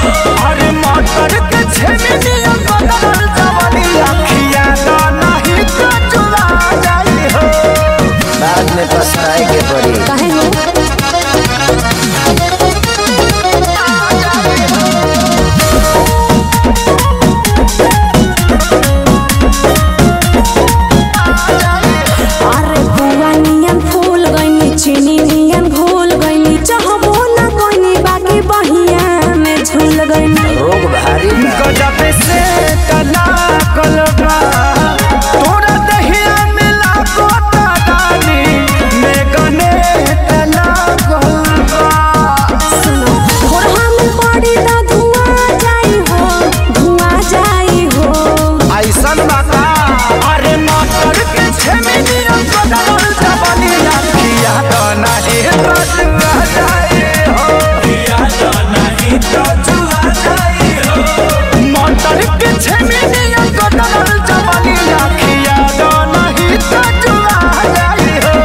अरे मटर के छेमिनिया बदल जवानी अखिया दा नहीं तो चुरा जाई हो। बाद में पछताए के पड़ी। काहे हो रोग भारी गजब से तना कलबा तोरा दहिया मिला कोता दानी में गने तना कलबा। सुनो और हम पड़ी ता धुआं जाई हो ऐसन बाता अरे मटर के छेमिनिया बदल जवानी अखिया तो नहीं तो जुआ जाए हो। अखिया तो नहीं तो जुआ जाए हो। मटर के छेमिनिया बदल जवानी अखिया तो नहीं तो जुआ जाए हो।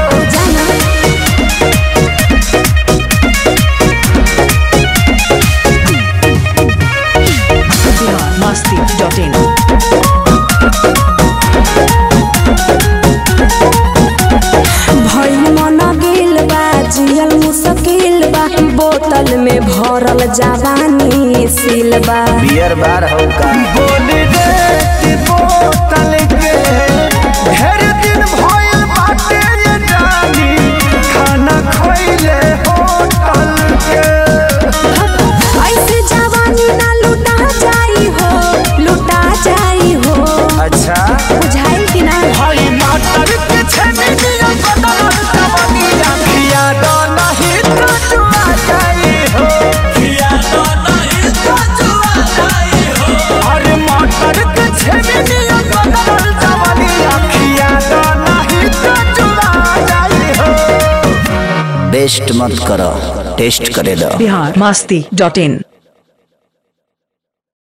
masti.in भई मन गेल बा जियल मुश्किल बा बोतल में भरल जवानी सिलबा बियर बार हो का बोल रे कि बोतल के ढेर दिन भइल बाटे ये जानी खाना खइले होटल के। ऐसे जवानी ना लुटा जाई हो अच्छा बुझाई कि ना भाई मटर के छेमिनिया बदल जवानी अखिया दो नहीं तो जुआ जाई हो। अखिया दो नहीं तो जुआ जाई हो। अरे मटर के छेमिनिया बदल जवानी अखिया दो नहीं तो जुआ जाई हो। बेस्ट मत करो टेस्ट करे दो। biharmasti.in